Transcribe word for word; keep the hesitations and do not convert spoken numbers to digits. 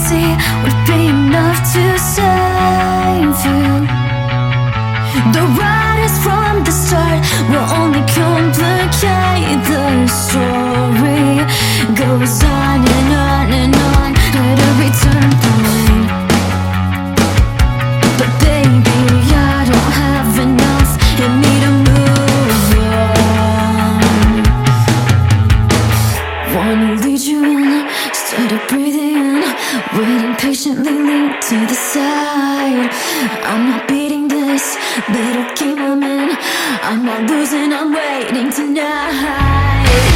see would be enough to save you. The writers from the start will only complicate the story. Goes on and on and on at a return point. But baby, I don't have enough in me to move on. Wanna lead you in, started breathing in, waiting patiently linked to the side. I'm not beating this little game I'm in. I'm not losing, I'm waiting tonight.